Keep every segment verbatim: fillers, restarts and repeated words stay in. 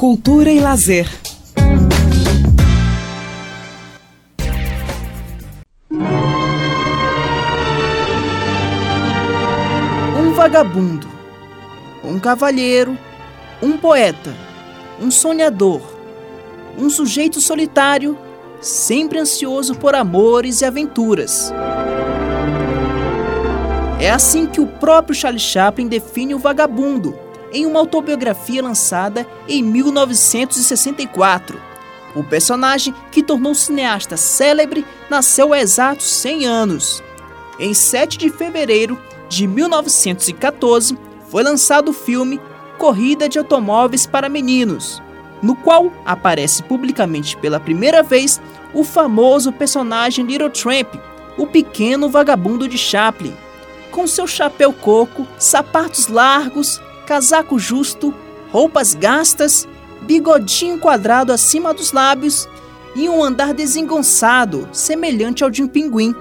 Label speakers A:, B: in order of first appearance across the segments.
A: Cultura e lazer. Um vagabundo, um cavalheiro, um poeta, um sonhador, um sujeito solitário, sempre ansioso por amores e aventuras. É assim que o próprio Charlie Chaplin define o vagabundo, em uma autobiografia lançada em mil novecentos e sessenta e quatro. O personagem, que tornou o cineasta célebre, nasceu há exatos cem anos. Em sete de fevereiro de mil novecentos e quatorze, foi lançado o filme Corrida de Automóveis para Meninos, no qual aparece publicamente pela primeira vez o famoso personagem Little Tramp, o pequeno vagabundo de Chaplin, com seu chapéu coco, sapatos largos, casaco justo, roupas gastas, bigodinho quadrado acima dos lábios e um andar desengonçado, semelhante ao de um pinguim.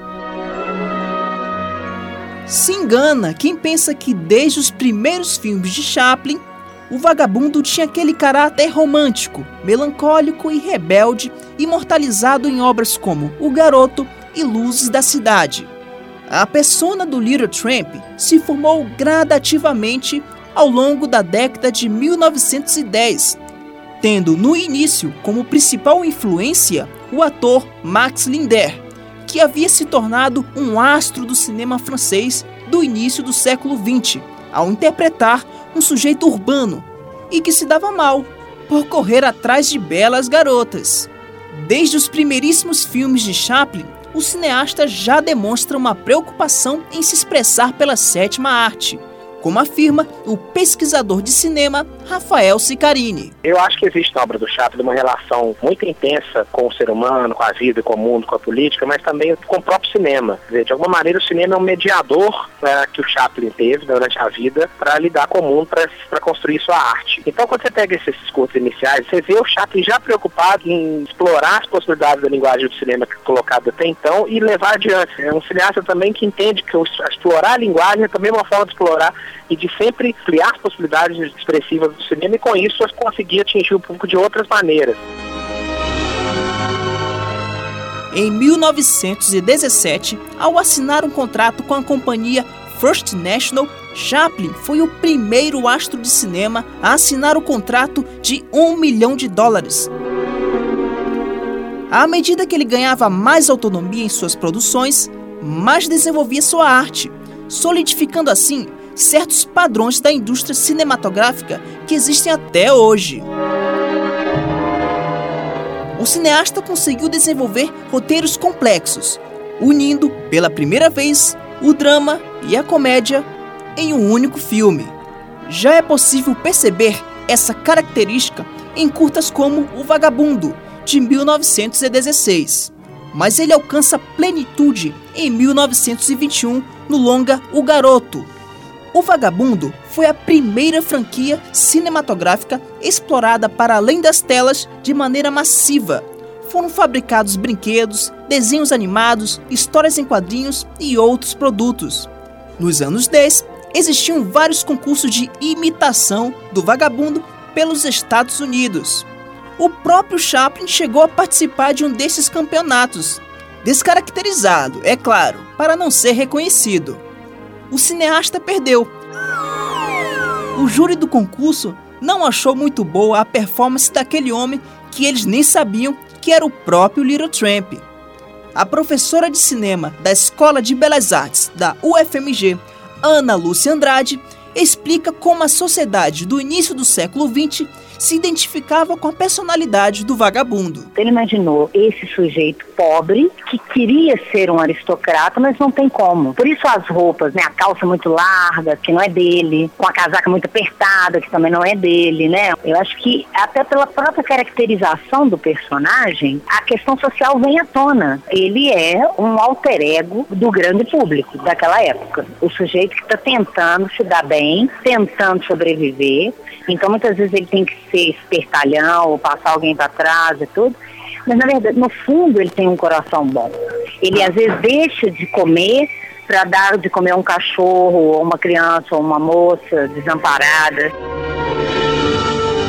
A: Se engana quem pensa que desde os primeiros filmes de Chaplin, o vagabundo tinha aquele caráter romântico, melancólico e rebelde, imortalizado em obras como O Garoto e Luzes da Cidade. A persona do Little Tramp se formou gradativamente ao longo da década de mil novecentos e dez, tendo no início como principal influência o ator Max Linder, que havia se tornado um astro do cinema francês do início do século vinte, ao interpretar um sujeito urbano e que se dava mal por correr atrás de belas garotas. Desde os primeiríssimos filmes de Chaplin, o cineasta já demonstra uma preocupação em se expressar pela sétima arte, como afirma o pesquisador de cinema Rafael Sicarini.
B: Eu acho que existe na obra do Chaplin uma relação muito intensa com o ser humano, com a vida, com o mundo, com a política, mas também com o próprio cinema. Quer dizer, de alguma maneira o cinema é um mediador né, que o Chaplin teve durante a vida para lidar com o mundo, para construir sua arte. Então quando você pega esses curtos iniciais, você vê o Chaplin já preocupado em explorar as possibilidades da linguagem do cinema colocada até então e levar adiante. É um cineasta também que entende que explorar a linguagem é também uma forma de explorar e de sempre ampliar as possibilidades expressivas do cinema, e com isso conseguir atingir o público de outras maneiras.
A: Em mil novecentos e dezessete, ao assinar um contrato com a companhia First National, Chaplin foi o primeiro astro de cinema a assinar o contrato de um milhão de dólares. À medida que ele ganhava mais autonomia em suas produções, mais desenvolvia sua arte, solidificando assim certos padrões da indústria cinematográfica que existem até hoje. O cineasta conseguiu desenvolver roteiros complexos, unindo, pela primeira vez, o drama e a comédia em um único filme. Já é possível perceber essa característica em curtas como O Vagabundo, de mil novecentos e dezesseis. Mas ele alcança plenitude em mil novecentos e vinte e um no longa O Garoto. O Vagabundo foi a primeira franquia cinematográfica explorada para além das telas de maneira massiva. Foram fabricados brinquedos, desenhos animados, histórias em quadrinhos e outros produtos. Nos anos dez, existiam vários concursos de imitação do Vagabundo pelos Estados Unidos. O próprio Chaplin chegou a participar de um desses campeonatos, descaracterizado, é claro, para não ser reconhecido. O cineasta perdeu. O júri do concurso não achou muito boa a performance daquele homem que eles nem sabiam que era o próprio Little Tramp. A professora de cinema da Escola de Belas Artes da U F M G, Ana Lúcia Andrade, explica como a sociedade do início do século vinte se identificava com a personalidade do vagabundo.
C: Ele imaginou esse sujeito pobre que queria ser um aristocrata, mas não tem como. Por isso as roupas, né? A calça muito larga, que não é dele, com a casaca muito apertada, que também não é dele, né? Eu acho que até pela própria caracterização do personagem, a questão social vem à tona. Ele é um alter ego do grande público daquela época. O sujeito que está tentando se dar bem, tentando sobreviver. Então muitas vezes ele tem que ser espertalhão ou passar alguém para trás e tudo, mas na verdade, no fundo, ele tem um coração bom. Ele às vezes deixa de comer para dar de comer a um cachorro, ou uma criança, ou uma moça desamparada.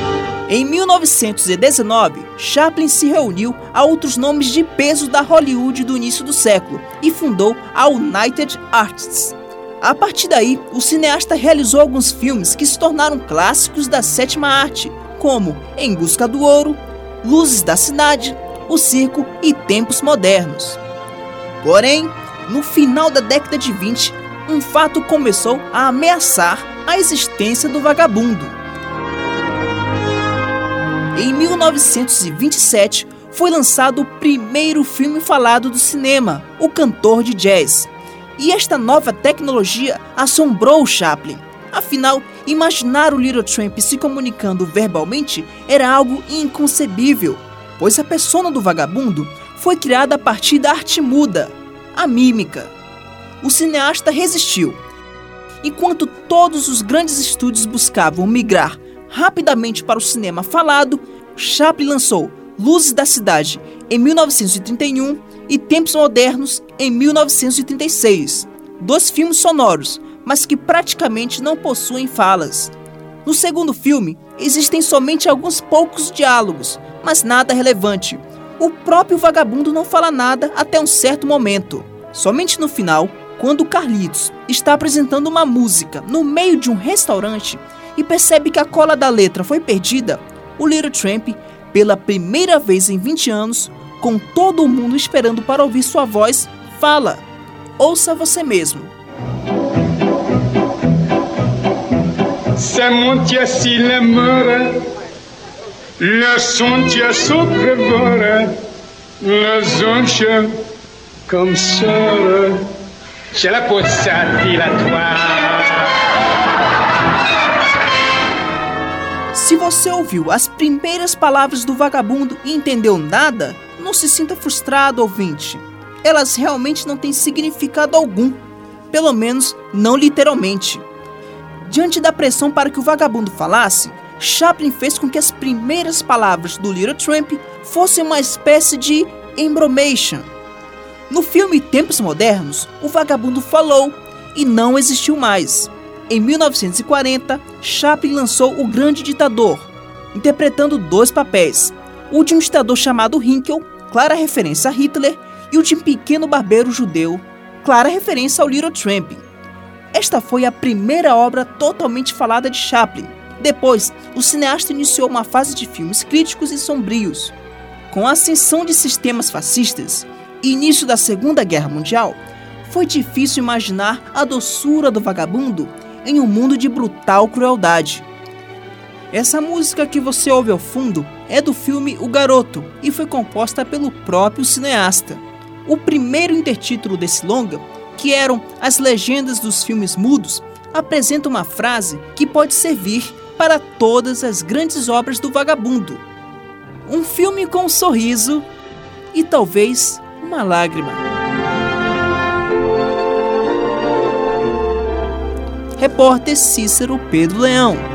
A: Em mil novecentos e dezenove, Chaplin se reuniu a outros nomes de peso da Hollywood do início do século e fundou a United Artists. A partir daí, o cineasta realizou alguns filmes que se tornaram clássicos da sétima arte, como Em Busca do Ouro, Luzes da Cidade, O Circo e Tempos Modernos. Porém, no final da década de vinte, um fato começou a ameaçar a existência do vagabundo. Em mil novecentos e vinte e sete, foi lançado o primeiro filme falado do cinema, O Cantor de Jazz. E esta nova tecnologia assombrou Chaplin. Afinal, imaginar o Little Tramp se comunicando verbalmente era algo inconcebível, pois a persona do vagabundo foi criada a partir da arte muda, a mímica. O cineasta resistiu. Enquanto todos os grandes estúdios buscavam migrar rapidamente para o cinema falado, Chaplin lançou Luzes da Cidade em mil novecentos e trinta e um e Tempos Modernos em mil novecentos e trinta e seis. Dois filmes sonoros, mas que praticamente não possuem falas. No segundo filme, existem somente alguns poucos diálogos, mas nada relevante. O próprio vagabundo não fala nada até um certo momento. Somente no final, quando Carlitos está apresentando uma música no meio de um restaurante e percebe que a cola da letra foi perdida, o Little Tramp, pela primeira vez em vinte anos, com todo mundo esperando para ouvir sua voz, fala: ouça você mesmo.
D: C'est mon Dieu s'il est mort, le son Dieu s'ouvre, les anges comme ça, c'est la poissa dilatoire.
A: Se você ouviu as primeiras palavras do vagabundo e entendeu nada, não se sinta frustrado, ouvinte. Elas realmente não têm significado algum, pelo menos não literalmente. Diante da pressão para que o vagabundo falasse, Chaplin fez com que as primeiras palavras do Little Tramp fossem uma espécie de embromation. No filme Tempos Modernos, o vagabundo falou e não existiu mais. Em mil novecentos e quarenta, Chaplin lançou O Grande Ditador, interpretando dois papéis, o de um ditador chamado Hinkel, clara referência a Hitler, e o de um pequeno barbeiro judeu, clara referência ao Little Tramp. Esta foi a primeira obra totalmente falada de Chaplin. Depois, o cineasta iniciou uma fase de filmes críticos e sombrios. Com a ascensão de sistemas fascistas e início da Segunda Guerra Mundial, foi difícil imaginar a doçura do vagabundo em um mundo de brutal crueldade. Essa música que você ouve ao fundo é do filme O Garoto e foi composta pelo próprio cineasta. O primeiro intertítulo desse longa, que eram as legendas dos filmes mudos, apresenta uma frase que pode servir para todas as grandes obras do vagabundo. Um filme com um sorriso e talvez uma lágrima. Repórter Cícero Pedro Leão.